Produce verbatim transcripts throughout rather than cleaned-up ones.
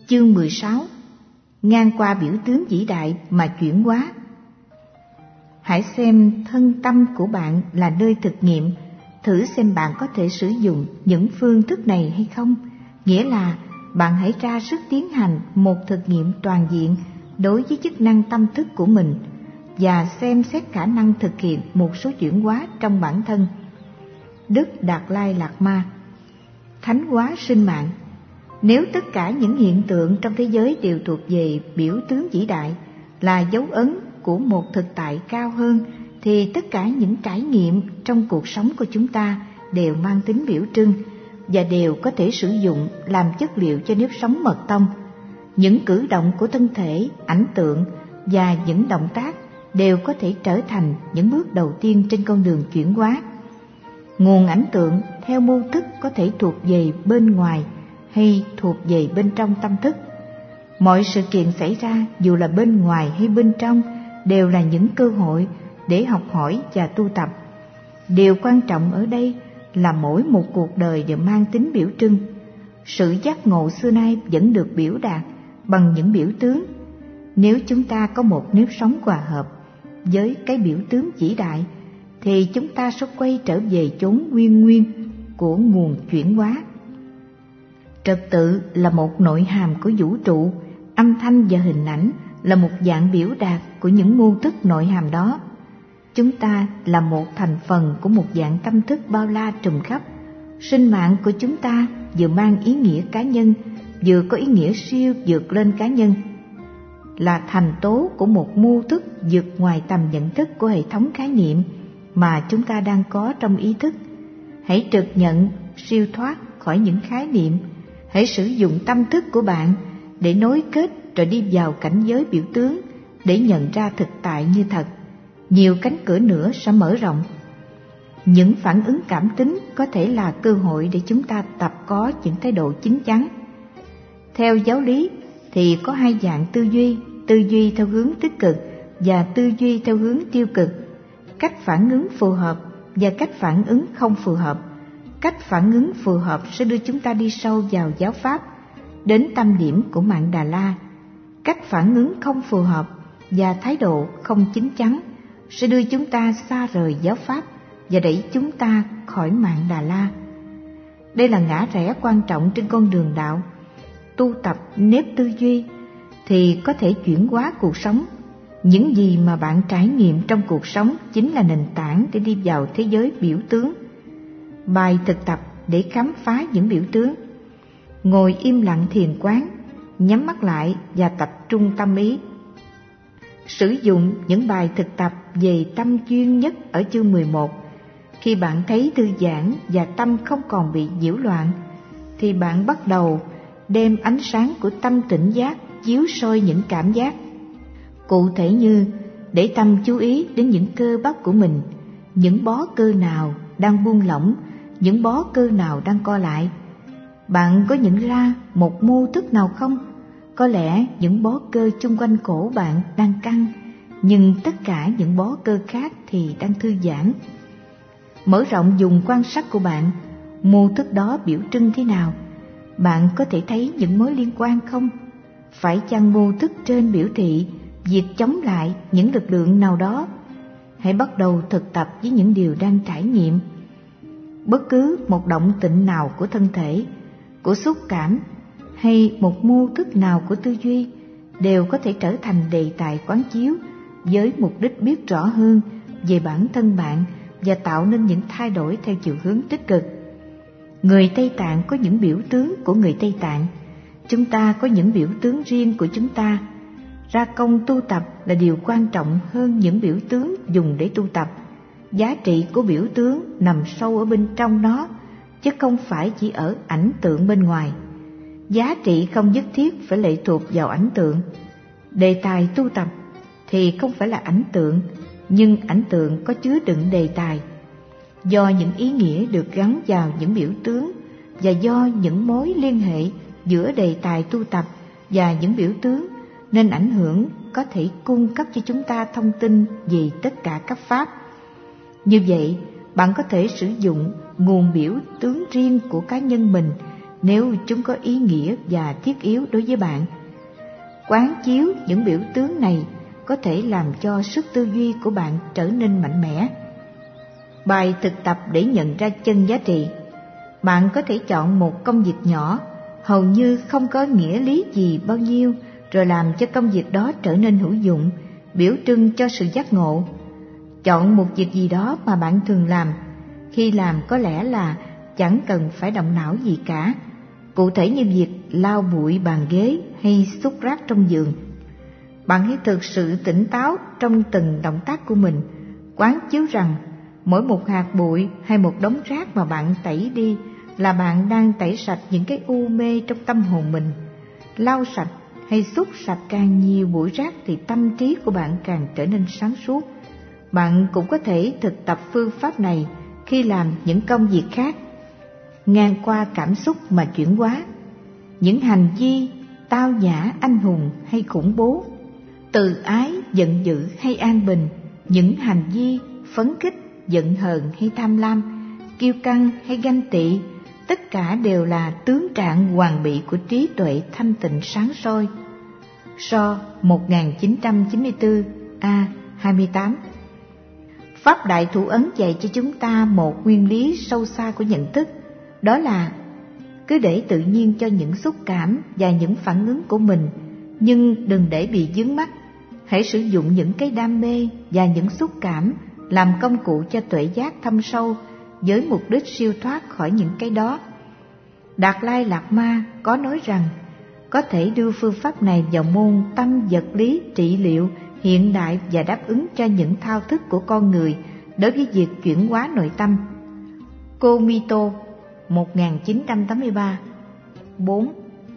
Chương mười sáu. Ngang qua biểu tướng vĩ đại mà chuyển hóa. Hãy xem thân tâm của bạn là nơi thực nghiệm, thử xem bạn có thể sử dụng những phương thức này hay không. Nghĩa là bạn hãy ra sức tiến hành một thực nghiệm toàn diện đối với chức năng tâm thức của mình và xem xét khả năng thực hiện một số chuyển hóa trong bản thân. Đức Đạt Lai Lạt Ma. Thánh hóa sinh mạng. Nếu tất cả những hiện tượng trong thế giới đều thuộc về biểu tướng vĩ đại, là dấu ấn của một thực tại cao hơn, thì tất cả những trải nghiệm trong cuộc sống của chúng ta đều mang tính biểu trưng và đều có thể sử dụng làm chất liệu cho nếp sống mật tông. Những cử động của thân thể, ảnh tượng và những động tác đều có thể trở thành những bước đầu tiên trên con đường chuyển hóa. Nguồn ảnh tượng theo mô thức có thể thuộc về bên ngoài hay thuộc về bên trong tâm thức. Mọi sự kiện xảy ra dù là bên ngoài hay bên trong đều là những cơ hội để học hỏi và tu tập. Điều quan trọng ở đây là mỗi một cuộc đời đều mang tính biểu trưng. Sự giác ngộ xưa nay vẫn được biểu đạt bằng những biểu tướng. Nếu chúng ta có một nếp sống hòa hợp với cái biểu tướng vĩ đại, thì chúng ta sẽ quay trở về chốn nguyên nguyên của nguồn chuyển hóa. Trật tự là một nội hàm của vũ trụ, âm thanh và hình ảnh là một dạng biểu đạt của những mô thức nội hàm đó. Chúng ta là một thành phần của một dạng tâm thức bao la trùm khắp. Sinh mạng của chúng ta vừa mang ý nghĩa cá nhân, vừa có ý nghĩa siêu vượt lên cá nhân, là thành tố của một mô thức vượt ngoài tầm nhận thức của hệ thống khái niệm mà chúng ta đang có trong ý thức. Hãy trực nhận siêu thoát khỏi những khái niệm. Hãy sử dụng tâm thức của bạn để nối kết rồi đi vào cảnh giới biểu tướng, để nhận ra thực tại như thật. Nhiều cánh cửa nữa sẽ mở rộng. Những phản ứng cảm tính có thể là cơ hội để chúng ta tập có những thái độ chín chắn. Theo giáo lý thì có hai dạng tư duy, tư duy theo hướng tích cực và tư duy theo hướng tiêu cực. Cách phản ứng phù hợp và cách phản ứng không phù hợp. Cách phản ứng phù hợp sẽ đưa chúng ta đi sâu vào giáo pháp, đến tâm điểm của mạng Đà La. Cách phản ứng không phù hợp và thái độ không chín chắn sẽ đưa chúng ta xa rời giáo pháp và đẩy chúng ta khỏi mạng Đà La. Đây là ngã rẽ quan trọng trên con đường đạo. Tu tập nếp tư duy thì có thể chuyển hóa cuộc sống. Những gì mà bạn trải nghiệm trong cuộc sống chính là nền tảng để đi vào thế giới biểu tướng. Bài thực tập để khám phá những biểu tướng. Ngồi im lặng thiền quán, nhắm mắt lại và tập trung tâm ý. Sử dụng những bài thực tập về tâm chuyên nhất ở chương mười một. Khi bạn thấy thư giãn và tâm không còn bị nhiễu loạn, thì bạn bắt đầu đem ánh sáng của tâm tỉnh giác chiếu soi những cảm giác. Cụ thể như để tâm chú ý đến những cơ bắp của mình, những bó cơ nào đang buông lỏng, những bó cơ nào đang co lại. Bạn có nhận ra một mô thức nào không? Có lẽ những bó cơ chung quanh cổ bạn đang căng, nhưng tất cả những bó cơ khác thì đang thư giãn. Mở rộng vùng quan sát của bạn, mô thức đó biểu trưng thế nào? Bạn có thể thấy những mối liên quan không? Phải chăng mô thức trên biểu thị việc chống lại những lực lượng nào đó? Hãy bắt đầu thực tập với những điều đang trải nghiệm. Bất cứ một động tĩnh nào của thân thể, của xúc cảm hay một mô thức nào của tư duy đều có thể trở thành đề tài quán chiếu với mục đích biết rõ hơn về bản thân bạn và tạo nên những thay đổi theo chiều hướng tích cực. Người Tây Tạng có những biểu tướng của người Tây Tạng. Chúng ta có những biểu tướng riêng của chúng ta. Ra công tu tập là điều quan trọng hơn những biểu tướng dùng để tu tập. Giá trị của biểu tướng nằm sâu ở bên trong nó, chứ không phải chỉ ở ảnh tượng bên ngoài. Giá trị không nhất thiết phải lệ thuộc vào ảnh tượng. Đề tài tu tập thì không phải là ảnh tượng, nhưng ảnh tượng có chứa đựng đề tài. Do những ý nghĩa được gắn vào những biểu tướng và do những mối liên hệ giữa đề tài tu tập và những biểu tướng, nên ảnh hưởng có thể cung cấp cho chúng ta thông tin về tất cả các pháp. Như vậy, bạn có thể sử dụng nguồn biểu tướng riêng của cá nhân mình nếu chúng có ý nghĩa và thiết yếu đối với bạn. Quán chiếu những biểu tướng này có thể làm cho sức tư duy của bạn trở nên mạnh mẽ. Bài thực tập để nhận ra chân giá trị. Bạn có thể chọn một công việc nhỏ, hầu như không có nghĩa lý gì bao nhiêu, rồi làm cho công việc đó trở nên hữu dụng, biểu trưng cho sự giác ngộ. Chọn một việc gì đó mà bạn thường làm, khi làm có lẽ là chẳng cần phải động não gì cả, cụ thể như việc lau bụi bàn ghế hay xúc rác trong giường. Bạn hãy thực sự tỉnh táo trong từng động tác của mình, quán chiếu rằng mỗi một hạt bụi hay một đống rác mà bạn tẩy đi là bạn đang tẩy sạch những cái u mê trong tâm hồn mình. Lau sạch hay xúc sạch càng nhiều bụi rác thì tâm trí của bạn càng trở nên sáng suốt. Bạn cũng có thể thực tập phương pháp này khi làm những công việc khác. Ngang qua cảm xúc mà chuyển hóa. Những hành vi tao nhã, anh hùng hay khủng bố, từ ái, giận dữ hay an bình, những hành vi phấn khích, giận hờn hay tham lam, kiêu căng hay ganh tị, tất cả đều là tướng trạng hoàn bị của trí tuệ thanh tịnh sáng soi. So một nghìn chín trăm chín mươi tư A hai mươi tám. Pháp Đại Thủ Ấn dạy cho chúng ta một nguyên lý sâu xa của nhận thức, đó là cứ để tự nhiên cho những xúc cảm và những phản ứng của mình, nhưng đừng để bị vướng mắc. Hãy sử dụng những cái đam mê và những xúc cảm làm công cụ cho tuệ giác thâm sâu với mục đích siêu thoát khỏi những cái đó. Đạt Lai Lạt Ma có nói rằng có thể đưa phương pháp này vào môn tâm vật lý trị liệu hiện đại và đáp ứng cho những thao thức của con người đối với việc chuyển hóa nội tâm. Komito một nghìn chín trăm tám mươi ba. bốn.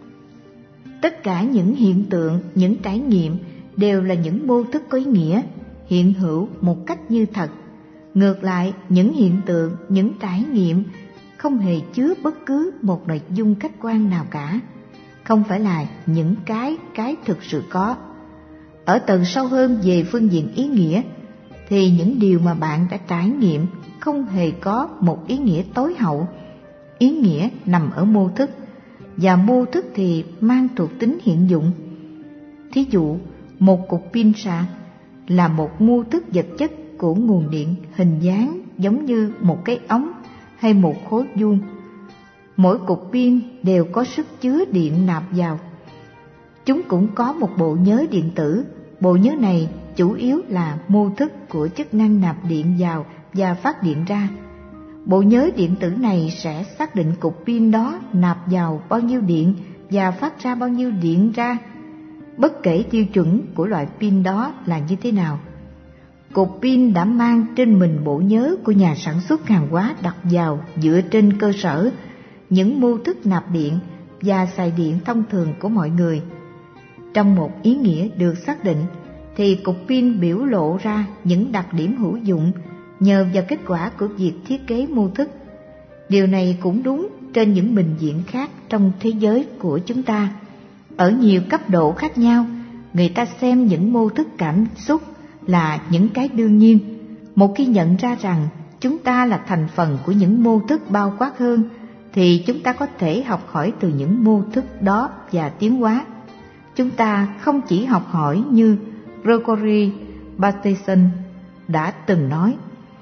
Tất cả những hiện tượng, những trải nghiệm đều là những mô thức có ý nghĩa, hiện hữu một cách như thật. Ngược lại, những hiện tượng, những trải nghiệm không hề chứa bất cứ một nội dung khách quan nào cả, không phải là những cái cái thực sự có. Ở tầng sâu hơn về phương diện ý nghĩa, thì những điều mà bạn đã trải nghiệm không hề có một ý nghĩa tối hậu. Ý nghĩa nằm ở mô thức, và mô thức thì mang thuộc tính hiện dụng. Thí dụ, một cục pin sạc là một mô thức vật chất của nguồn điện hình dáng giống như một cái ống hay một khối vuông. Mỗi cục pin đều có sức chứa điện nạp vào. Chúng cũng có một bộ nhớ điện tử. Bộ nhớ này chủ yếu là mô thức của chức năng nạp điện vào và phát điện ra. Bộ nhớ điện tử này sẽ xác định cục pin đó nạp vào bao nhiêu điện và phát ra bao nhiêu điện ra, bất kể tiêu chuẩn của loại pin đó là như thế nào. Cục pin đã mang trên mình bộ nhớ của nhà sản xuất hàng hóa đặt vào dựa trên cơ sở những mô thức nạp điện và xài điện thông thường của mọi người. Trong một ý nghĩa được xác định, thì cục pin biểu lộ ra những đặc điểm hữu dụng nhờ vào kết quả của việc thiết kế mô thức. Điều này cũng đúng trên những bình diện khác trong thế giới của chúng ta. Ở nhiều cấp độ khác nhau, người ta xem những mô thức cảm xúc là những cái đương nhiên. Một khi nhận ra rằng chúng ta là thành phần của những mô thức bao quát hơn, thì chúng ta có thể học hỏi từ những mô thức đó và tiến hóa. Chúng ta không chỉ học hỏi như Gregory Bateson đã từng nói,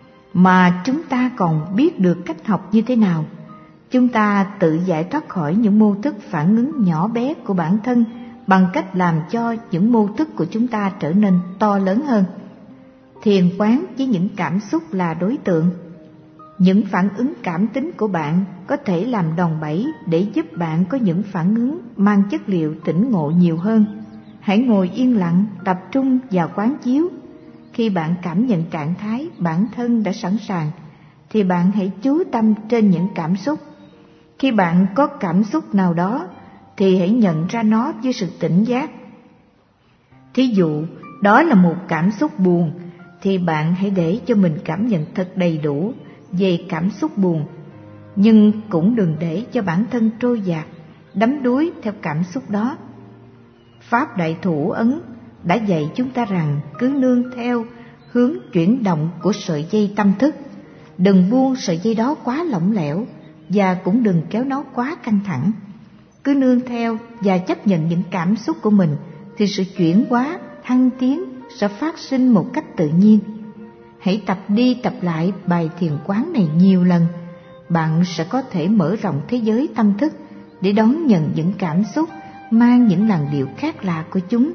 mà chúng ta còn biết được cách học như thế nào. Chúng ta tự giải thoát khỏi những mô thức phản ứng nhỏ bé của bản thân bằng cách làm cho những mô thức của chúng ta trở nên to lớn hơn. Thiền quán với những cảm xúc là đối tượng. Những phản ứng cảm tính của bạn có thể làm đòn bẩy để giúp bạn có những phản ứng mang chất liệu tỉnh ngộ nhiều hơn. Hãy ngồi yên lặng, tập trung vào quán chiếu. Khi bạn cảm nhận trạng thái bản thân đã sẵn sàng, thì bạn hãy chú tâm trên những cảm xúc. Khi bạn có cảm xúc nào đó, thì hãy nhận ra nó với sự tỉnh giác. Thí dụ, đó là một cảm xúc buồn, thì bạn hãy để cho mình cảm nhận thật đầy đủ về cảm xúc buồn. Nhưng cũng đừng để cho bản thân trôi dạt, đắm đuối theo cảm xúc đó. Pháp Đại Thủ Ấn đã dạy chúng ta rằng cứ nương theo hướng chuyển động của sợi dây tâm thức. Đừng buông sợi dây đó quá lỏng lẻo, và cũng đừng kéo nó quá căng thẳng. Cứ nương theo và chấp nhận những cảm xúc của mình thì sự chuyển hóa, thăng tiến sẽ phát sinh một cách tự nhiên. Hãy tập đi tập lại bài thiền quán này nhiều lần, bạn sẽ có thể mở rộng thế giới tâm thức để đón nhận những cảm xúc mang những làn điệu khác lạ của chúng.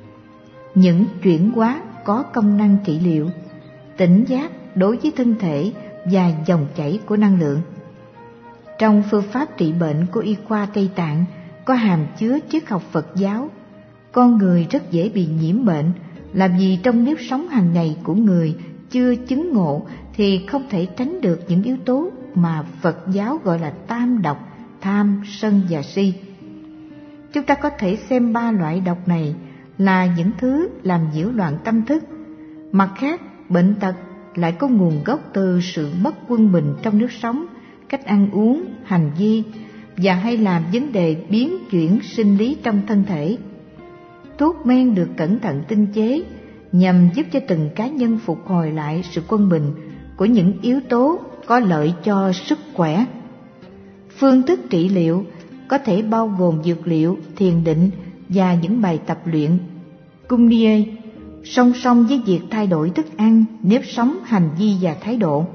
Những chuyển hóa có công năng trị liệu, tỉnh giác đối với thân thể và dòng chảy của năng lượng. Trong phương pháp trị bệnh của y khoa Tây Tạng có hàm chứa triết học Phật giáo. Con người rất dễ bị nhiễm bệnh là vì trong nếp sống hàng ngày của người chưa chứng ngộ thì không thể tránh được những yếu tố mà Phật giáo gọi là tam độc: tham, sân và si. Chúng ta có thể xem ba loại độc này là những thứ làm nhiễu loạn tâm thức. Mặt khác, bệnh tật lại có nguồn gốc từ sự mất quân bình trong nếp sống, cách ăn uống, hành vi và hay làm vấn đề biến chuyển sinh lý trong thân thể. Thuốc men được cẩn thận tinh chế nhằm giúp cho từng cá nhân phục hồi lại sự quân bình của những yếu tố có lợi cho sức khỏe. Phương thức trị liệu có thể bao gồm dược liệu, thiền định và những bài tập luyện Kumniye, song song với việc thay đổi thức ăn, nếp sống, hành vi và thái độ.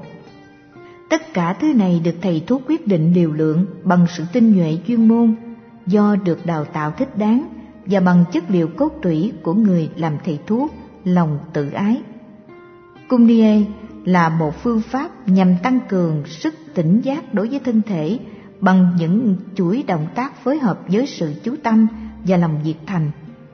Tất cả thứ này được thầy thuốc quyết định liều lượng bằng sự tinh nhuệ chuyên môn do được đào tạo thích đáng và bằng chất liệu cốt tủy của người làm thầy thuốc, lòng tự ái. Kumniye là một phương pháp nhằm tăng cường sức tỉnh giác đối với thân thể bằng những chuỗi động tác phối hợp với sự chú tâm và lòng nhiệt thành.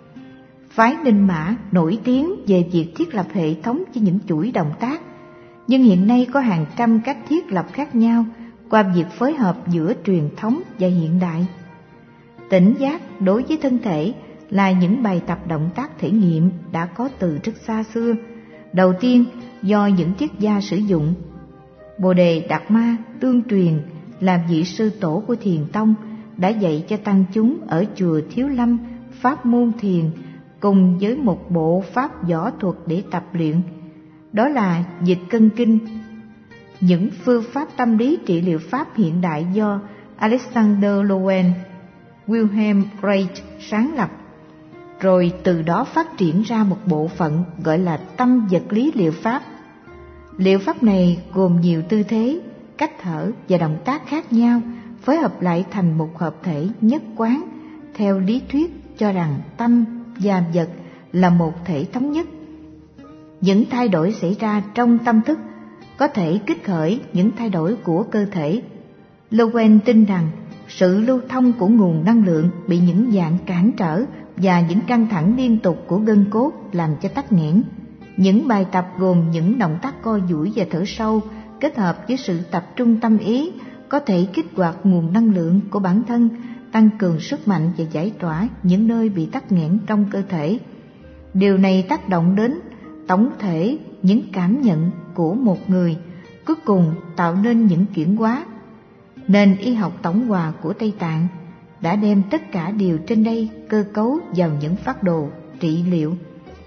Phái Ninh Mã nổi tiếng về việc thiết lập hệ thống cho những chuỗi động tác, nhưng hiện nay có hàng trăm cách thiết lập khác nhau qua việc phối hợp giữa truyền thống và hiện đại. Tỉnh giác đối với thân thể là những bài tập động tác thể nghiệm đã có từ rất xa xưa, đầu tiên do những triết gia sử dụng. Bồ Đề Đạt Ma tương truyền là vị sư tổ của Thiền Tông đã dạy cho tăng chúng ở chùa Thiếu Lâm pháp môn thiền cùng với một bộ pháp võ thuật để tập luyện, đó là dịch cân kinh. Những phương pháp tâm lý trị liệu pháp hiện đại do Alexander Lowen, Wilhelm Reich sáng lập, rồi từ đó phát triển ra một bộ phận gọi là tâm vật lý liệu pháp. Liệu pháp này gồm nhiều tư thế, cách thở và động tác khác nhau phối hợp lại thành một hợp thể nhất quán theo lý thuyết cho rằng tâm và vật là một thể thống nhất. Những thay đổi xảy ra trong tâm thức có thể kích khởi những thay đổi của cơ thể. Lowen tin rằng sự lưu thông của nguồn năng lượng bị những dạng cản trở và những căng thẳng liên tục của gân cốt làm cho tắc nghẽn. Những bài tập gồm những động tác co duỗi và thở sâu kết hợp với sự tập trung tâm ý có thể kích hoạt nguồn năng lượng của bản thân, tăng cường sức mạnh và giải tỏa những nơi bị tắc nghẽn trong cơ thể. Điều này tác động đến tổng thể những cảm nhận của một người, cuối cùng tạo nên những chuyển hóa. Nền y học tổng hòa của Tây Tạng đã đem tất cả điều trên đây cơ cấu vào những phác đồ trị liệu.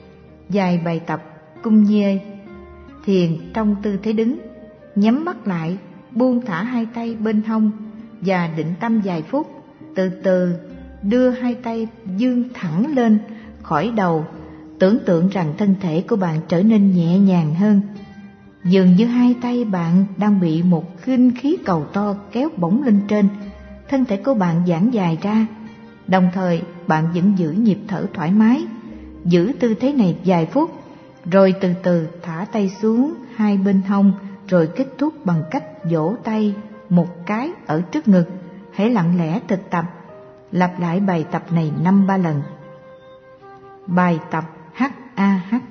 Vài bài tập Kumniye, thiền trong tư thế đứng, nhắm mắt lại, buông thả hai tay bên hông và định tâm vài phút, từ từ đưa hai tay dương thẳng lên khỏi đầu, tưởng tượng rằng thân thể của bạn trở nên nhẹ nhàng hơn. Dường như hai tay bạn đang bị một khinh khí cầu to kéo bổng lên trên, thân thể của bạn giãn dài ra, đồng thời bạn vẫn giữ nhịp thở thoải mái. Giữ tư thế này vài phút, rồi từ từ thả tay xuống hai bên hông, rồi kết thúc bằng cách vỗ tay một cái ở trước ngực. Hãy lặng lẽ thực tập, lặp lại bài tập này năm ba lần. Bài tập hát a hát.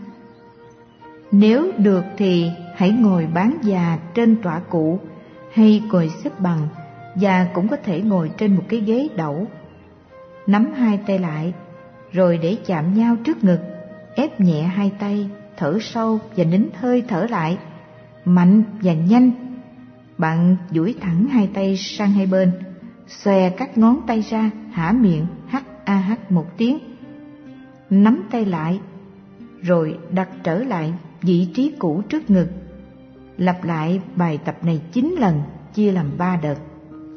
Nếu được thì hãy ngồi bán già trên tọa cụ hay ngồi xếp bằng, và cũng có thể ngồi trên một cái ghế đẩu. Nắm hai tay lại, rồi để chạm nhau trước ngực, ép nhẹ hai tay, thở sâu và nín hơi thở lại, mạnh và nhanh. Bạn duỗi thẳng hai tay sang hai bên, xòe các ngón tay ra, há miệng hát a hát một tiếng. Nắm tay lại, rồi đặt trở lại vị trí cũ trước ngực. Lặp lại bài tập này chín lần, chia làm ba đợt.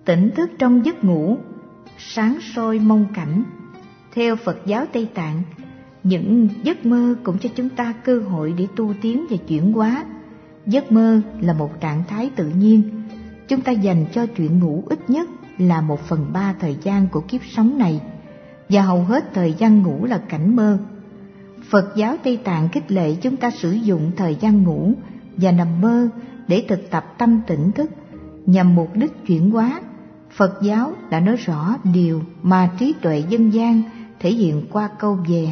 Tỉnh thức trong giấc ngủ, sáng soi mong cảnh. Theo Phật giáo Tây Tạng, những giấc mơ cũng cho chúng ta cơ hội để tu tiến và chuyển hóa. Giấc mơ là một trạng thái tự nhiên. Chúng ta dành cho chuyện ngủ ít nhất là một phần ba thời gian của kiếp sống này, và hầu hết thời gian ngủ là cảnh mơ. Phật giáo Tây Tạng khích lệ chúng ta sử dụng thời gian ngủ và nằm mơ để thực tập tâm tỉnh thức nhằm mục đích chuyển hóa. Phật giáo đã nói rõ điều mà trí tuệ dân gian thể hiện qua câu về: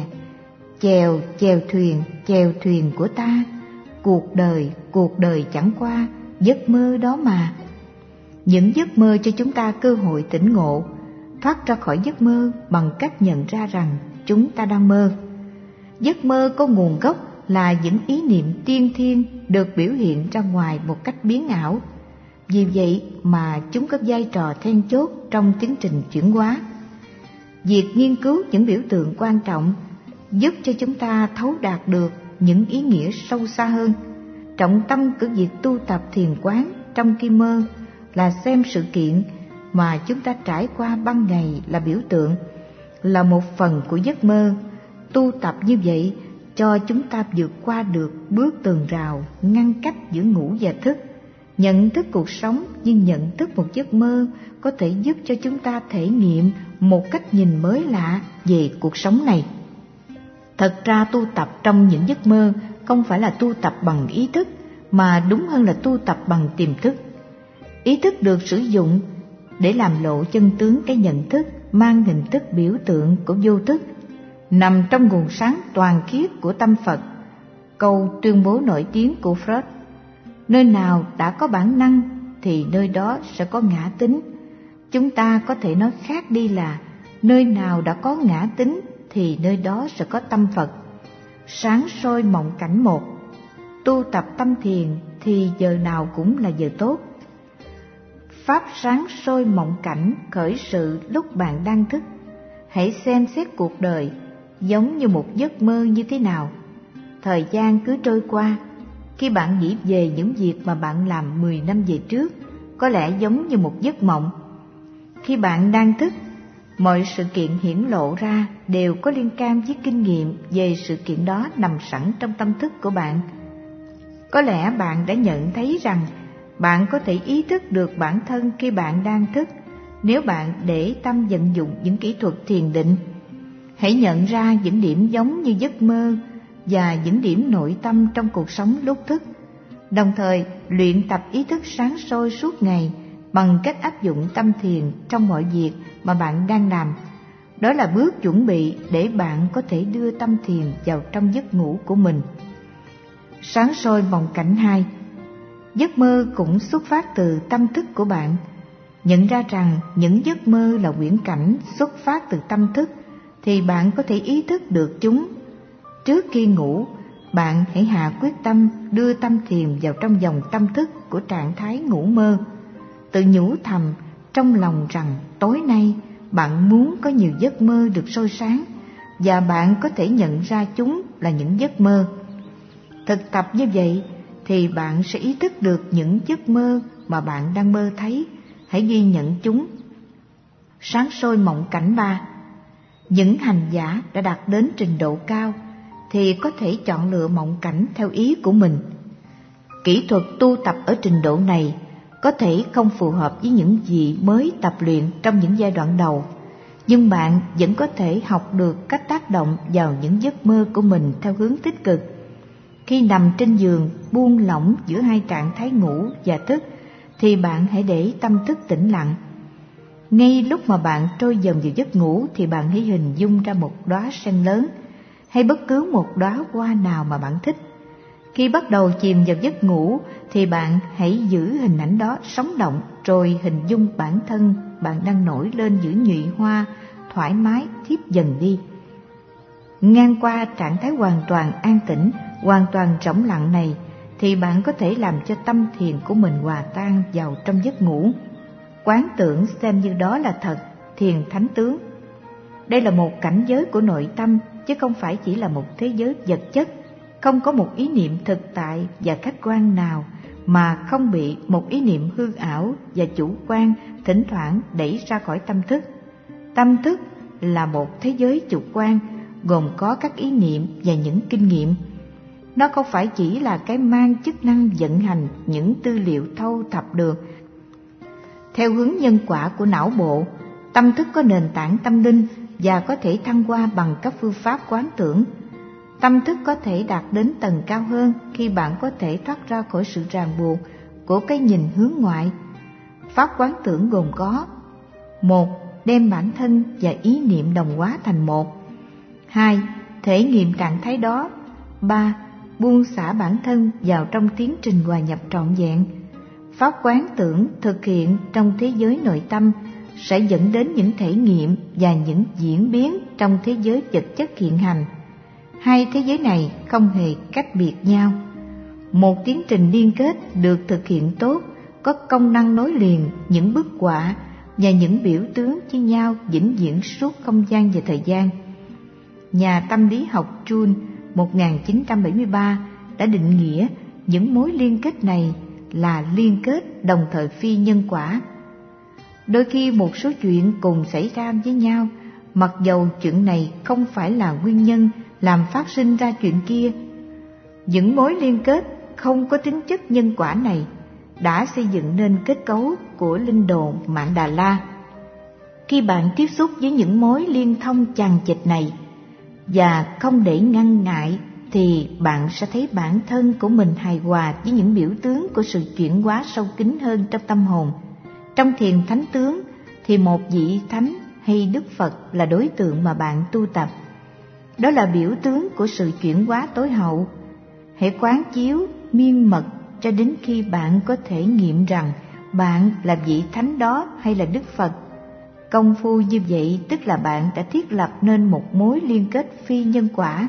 chèo chèo thuyền, chèo thuyền của ta, cuộc đời, cuộc đời chẳng qua giấc mơ đó mà. Những giấc mơ cho chúng ta cơ hội tỉnh ngộ, thoát ra khỏi giấc mơ bằng cách nhận ra rằng chúng ta đang mơ. Giấc mơ có nguồn gốc là những ý niệm tiên thiên được biểu hiện ra ngoài một cách biến ảo. Vì vậy mà chúng có vai trò then chốt trong tiến trình chuyển hóa. Việc nghiên cứu những biểu tượng quan trọng giúp cho chúng ta thấu đạt được những ý nghĩa sâu xa hơn. Trọng tâm của việc tu tập thiền quán trong khi mơ là xem sự kiện mà chúng ta trải qua ban ngày là biểu tượng, là một phần của giấc mơ. Tu tập như vậy cho chúng ta vượt qua được bước tường rào ngăn cách giữa ngủ và thức. Nhận thức cuộc sống như nhận thức một giấc mơ có thể giúp cho chúng ta thể nghiệm một cách nhìn mới lạ về cuộc sống này. Thật ra tu tập trong những giấc mơ không phải là tu tập bằng ý thức, mà đúng hơn là tu tập bằng tiềm thức. Ý thức được sử dụng để làm lộ chân tướng cái nhận thức mang hình thức biểu tượng của vô thức, nằm trong nguồn sáng toàn khiết của tâm Phật. Câu tuyên bố nổi tiếng của Freud: nơi nào đã có bản năng thì nơi đó sẽ có ngã tính. Chúng ta có thể nói khác đi là nơi nào đã có ngã tính thì nơi đó sẽ có tâm Phật. Sáng soi mộng cảnh một. Tu tập tâm thiền thì giờ nào cũng là giờ tốt. Pháp sáng soi mộng cảnh khởi sự lúc bạn đang thức. Hãy xem xét cuộc đời giống như một giấc mơ như thế nào. Thời gian cứ trôi qua, khi bạn nghĩ về những việc mà bạn làm mười năm về trước, có lẽ giống như một giấc mộng. Khi bạn đang thức, mọi sự kiện hiển lộ ra đều có liên can với kinh nghiệm về sự kiện đó nằm sẵn trong tâm thức của bạn. Có lẽ bạn đã nhận thấy rằng bạn có thể ý thức được bản thân khi bạn đang thức nếu bạn để tâm vận dụng những kỹ thuật thiền định. Hãy nhận ra những điểm giống như giấc mơ và những điểm nội tâm trong cuộc sống lúc thức. Đồng thời luyện tập ý thức sáng soi suốt ngày bằng cách áp dụng tâm thiền trong mọi việc mà bạn đang làm. Đó là bước chuẩn bị để bạn có thể đưa tâm thiền vào trong giấc ngủ của mình. Sáng soi mộng cảnh hai. Giấc mơ cũng xuất phát từ tâm thức của bạn. Nhận ra rằng những giấc mơ là huyễn cảnh xuất phát từ tâm thức thì bạn có thể ý thức được chúng. Trước khi ngủ, bạn hãy hạ quyết tâm đưa tâm thiền vào trong dòng tâm thức của trạng thái ngủ mơ. Tự nhủ thầm trong lòng rằng tối nay bạn muốn có nhiều giấc mơ được soi sáng, và bạn có thể nhận ra chúng là những giấc mơ. Thực tập như vậy thì bạn sẽ ý thức được những giấc mơ mà bạn đang mơ thấy. Hãy ghi nhận chúng. Sáng soi mộng cảnh ba. Những hành giả đã đạt đến trình độ cao thì có thể chọn lựa mộng cảnh theo ý của mình. Kỹ thuật tu tập ở trình độ này có thể không phù hợp với những gì mới tập luyện trong những giai đoạn đầu, nhưng bạn vẫn có thể học được cách tác động vào những giấc mơ của mình theo hướng tích cực. Khi nằm trên giường buông lỏng giữa hai trạng thái ngủ và thức thì bạn hãy để tâm thức tĩnh lặng. Ngay lúc mà bạn trôi dần vào giấc ngủ thì bạn hãy hình dung ra một đóa sen lớn hay bất cứ một đóa hoa nào mà bạn thích. Khi bắt đầu chìm vào giấc ngủ thì bạn hãy giữ hình ảnh đó sống động, rồi hình dung bản thân bạn đang nổi lên giữa nhụy hoa, thoải mái thiếp dần đi. Ngang qua trạng thái hoàn toàn an tĩnh, hoàn toàn trống lặng này thì bạn có thể làm cho tâm thiền của mình hòa tan vào trong giấc ngủ. Quán tưởng xem như đó là thật, thiền thánh tướng. Đây là một cảnh giới của nội tâm chứ không phải chỉ là một thế giới vật chất. Không có một ý niệm thực tại và khách quan nào mà không bị một ý niệm hư ảo và chủ quan thỉnh thoảng đẩy ra khỏi tâm thức. Tâm thức là một thế giới chủ quan, gồm có các ý niệm và những kinh nghiệm. Nó không phải chỉ là cái mang chức năng vận hành những tư liệu thâu thập được theo hướng nhân quả của não bộ. Tâm thức có nền tảng tâm linh và có thể thăng hoa bằng các phương pháp quán tưởng. Tâm thức có thể đạt đến tầng cao hơn khi bạn có thể thoát ra khỏi sự ràng buộc của cái nhìn hướng ngoại. Pháp quán tưởng gồm có: một, đem bản thân và ý niệm đồng hóa thành một. Hai, thể nghiệm trạng thái đó. Ba, buông xả bản thân vào trong tiến trình hòa nhập trọn vẹn. Pháp quán tưởng thực hiện trong thế giới nội tâm sẽ dẫn đến những thể nghiệm và những diễn biến trong thế giới vật chất hiện hành. Hai thế giới này không hề cách biệt nhau. Một tiến trình liên kết được thực hiện tốt có công năng nối liền những bức họa và những biểu tướng với nhau vĩnh viễn suốt không gian và thời gian. Nhà tâm lý học Jung một nghìn chín trăm bảy mươi ba đã định nghĩa những mối liên kết này là liên kết đồng thời phi nhân quả. Đôi khi một số chuyện cùng xảy ra với nhau, mặc dầu chuyện này không phải là nguyên nhân làm phát sinh ra chuyện kia. Những mối liên kết không có tính chất nhân quả này đã xây dựng nên kết cấu của linh đồn Mạn Đà La. Khi bạn tiếp xúc với những mối liên thông chằng chịt này và không để ngăn ngại, thì bạn sẽ thấy bản thân của mình hài hòa với những biểu tướng của sự chuyển hóa sâu kín hơn trong tâm hồn. Trong thiền thánh tướng thì một vị thánh hay Đức Phật là đối tượng mà bạn tu tập. Đó là biểu tướng của sự chuyển hóa tối hậu. Hãy quán chiếu miên mật cho đến khi bạn có thể nghiệm rằng bạn là vị thánh đó hay là Đức Phật. Công phu như vậy tức là bạn đã thiết lập nên một mối liên kết phi nhân quả.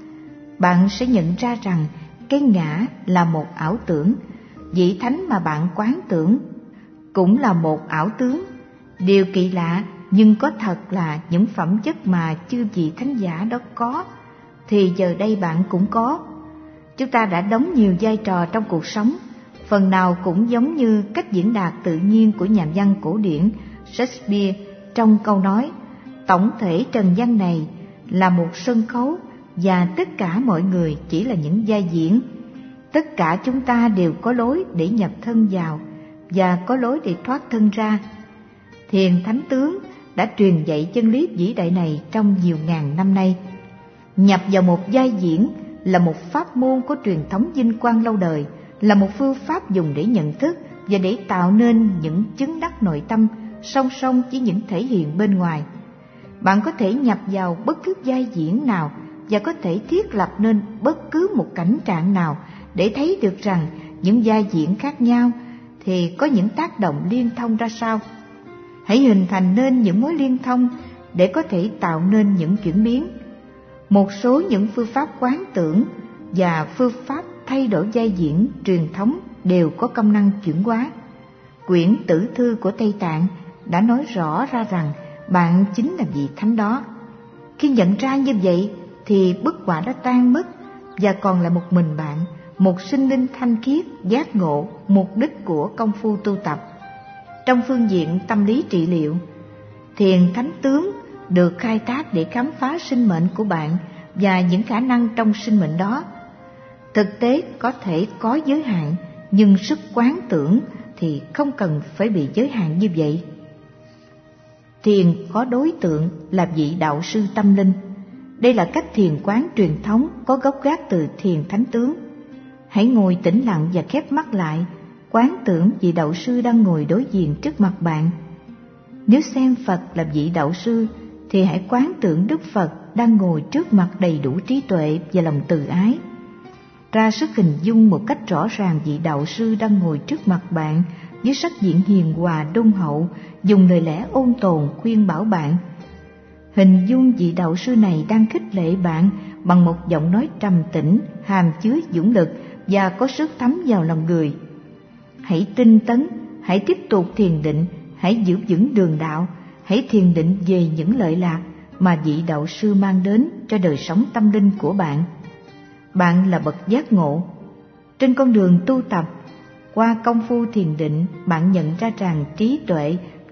Bạn sẽ nhận ra rằng cái ngã là một ảo tưởng, vị thánh mà bạn quán tưởng cũng là một ảo tướng. Điều kỳ lạ nhưng có thật là những phẩm chất mà chư vị thánh giả đó có thì giờ đây bạn cũng có. Chúng ta đã đóng nhiều vai trò trong cuộc sống, phần nào cũng giống như cách diễn đạt tự nhiên của nhà văn cổ điển Shakespeare trong câu nói: tổng thể trần gian này là một sân khấu và tất cả mọi người chỉ là những vai diễn. Tất cả chúng ta đều có lối để nhập thân vào và có lối để thoát thân ra. Thiền thánh tướng đã truyền dạy chân lý vĩ đại này trong nhiều ngàn năm nay. Nhập vào một vai diễn là một pháp môn có truyền thống vinh quang lâu đời, là một phương pháp dùng để nhận thức và để tạo nên những chứng đắc nội tâm song song với những thể hiện bên ngoài. Bạn có thể nhập vào bất cứ vai diễn nào và có thể thiết lập nên bất cứ một cảnh trạng nào để thấy được rằng những vai diễn khác nhau thì có những tác động liên thông ra sao. Hãy hình thành nên những mối liên thông để có thể tạo nên những chuyển biến. Một số những phương pháp quán tưởng và phương pháp thay đổi vai diễn truyền thống đều có công năng chuyển hóa. Quyển Tử Thư của Tây Tạng đã nói rõ ra rằng bạn chính là vị thánh đó. Khi nhận ra như vậy thì bức họa đã tan mất và còn là một mình bạn, một sinh linh thanh khiết, giác ngộ mục đích của công phu tu tập. Trong phương diện tâm lý trị liệu, thiền thánh tướng được khai thác để khám phá sinh mệnh của bạn và những khả năng trong sinh mệnh đó. Thực tế có thể có giới hạn, nhưng sức quán tưởng thì không cần phải bị giới hạn như vậy. Thiền có đối tượng là vị đạo sư tâm linh. Đây là cách thiền quán truyền thống có gốc gác từ thiền thánh tướng. Hãy ngồi tĩnh lặng và khép mắt lại, quán tưởng vị đạo sư đang ngồi đối diện trước mặt bạn. Nếu xem Phật là vị đạo sư thì hãy quán tưởng Đức Phật đang ngồi trước mặt đầy đủ trí tuệ và lòng từ ái. Ra sức hình dung một cách rõ ràng vị đạo sư đang ngồi trước mặt bạn với sắc diện hiền hòa đôn hậu, dùng lời lẽ ôn tồn khuyên bảo bạn. Hình dung vị đạo sư này đang khích lệ bạn bằng một giọng nói trầm tĩnh, hàm chứa dũng lực và có sức thấm vào lòng người. Hãy tinh tấn, hãy tiếp tục thiền định, hãy giữ vững đường đạo, hãy thiền định về những lợi lạc mà vị đạo sư mang đến cho đời sống tâm linh của bạn. Bạn là bậc giác ngộ. Trên con đường tu tập, qua công phu thiền định, bạn nhận ra rằng trí tuệ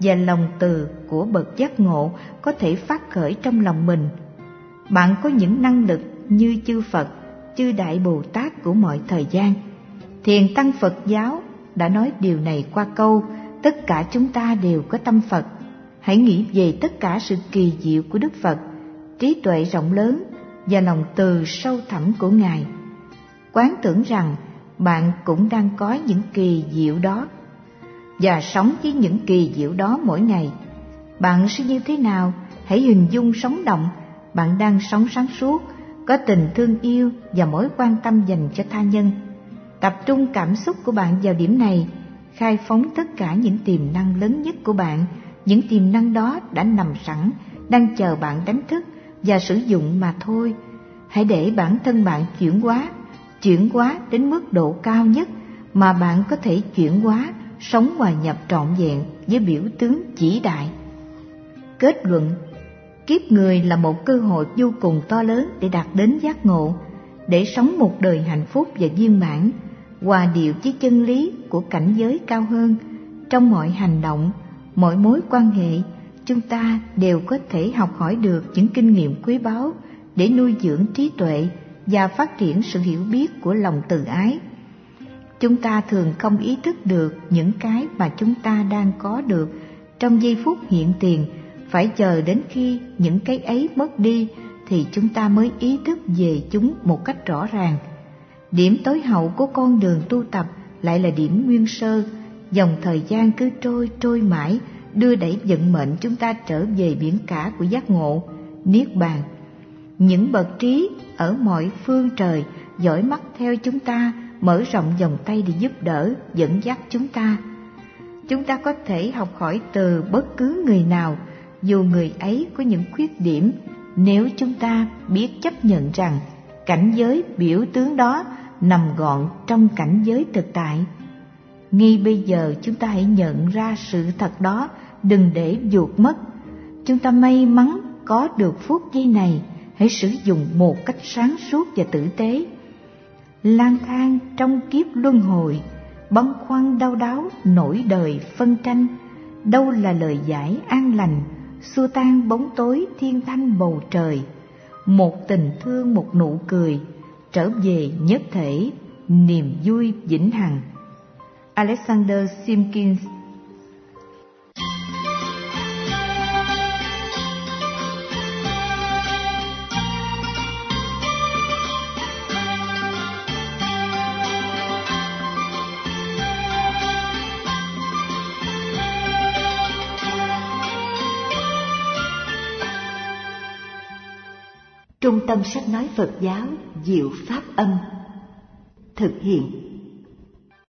và lòng từ của bậc giác ngộ có thể phát khởi trong lòng mình. Bạn có những năng lực như chư Phật, chư Đại Bồ Tát của mọi thời gian. Thiền Tăng Phật giáo đã nói điều này qua câu tất cả chúng ta đều có tâm Phật. Hãy nghĩ về tất cả sự kỳ diệu của Đức Phật, trí tuệ rộng lớn và lòng từ sâu thẳm của Ngài. Quán tưởng rằng bạn cũng đang có những kỳ diệu đó và sống với những kỳ diệu đó mỗi ngày. Bạn sẽ như thế nào? Hãy hình dung sống động. Bạn đang sống sáng suốt, có tình thương yêu và mối quan tâm dành cho tha nhân. Tập trung cảm xúc của bạn vào điểm này, khai phóng tất cả những tiềm năng lớn nhất của bạn. Những tiềm năng đó đã nằm sẵn, đang chờ bạn đánh thức và sử dụng mà thôi. Hãy để bản thân bạn chuyển hóa, chuyển hóa đến mức độ cao nhất mà bạn có thể chuyển hóa, sống hòa nhập trọn vẹn với biểu tướng vĩ đại. Kết luận: kiếp người là một cơ hội vô cùng to lớn để đạt đến giác ngộ, để sống một đời hạnh phúc và viên mãn, hòa điệu với chân lý của cảnh giới cao hơn. Trong mọi hành động, mọi mối quan hệ, chúng ta đều có thể học hỏi được những kinh nghiệm quý báu để nuôi dưỡng trí tuệ và phát triển sự hiểu biết của lòng từ ái. Chúng ta thường không ý thức được những cái mà chúng ta đang có được trong giây phút hiện tiền. Phải chờ đến khi những cái ấy mất đi thì chúng ta mới ý thức về chúng một cách rõ ràng. Điểm tối hậu của con đường tu tập lại là điểm nguyên sơ. Dòng thời gian cứ trôi trôi mãi, đưa đẩy vận mệnh chúng ta trở về biển cả của giác ngộ, niết bàn. Những bậc trí ở mọi phương trời dõi mắt theo chúng ta, mở rộng vòng tay để giúp đỡ, dẫn dắt chúng ta. Chúng ta có thể học hỏi từ bất cứ người nào, dù người ấy có những khuyết điểm, nếu chúng ta biết chấp nhận rằng cảnh giới biểu tướng đó nằm gọn trong cảnh giới thực tại. Ngay bây giờ chúng ta hãy nhận ra sự thật đó, đừng để vụt mất. Chúng ta may mắn có được phút giây này, hãy sử dụng một cách sáng suốt và tử tế. Lang thang trong kiếp luân hồi, băn khoăn đau đáu nỗi đời phân tranh, đâu là lời giải an lành, xua tan bóng tối thiên thanh bầu trời. Một tình thương, một nụ cười, trở về nhất thể, niềm vui vĩnh hằng. Alexander Simkins. Trung tâm sách nói Phật giáo Diệu Pháp Âm thực hiện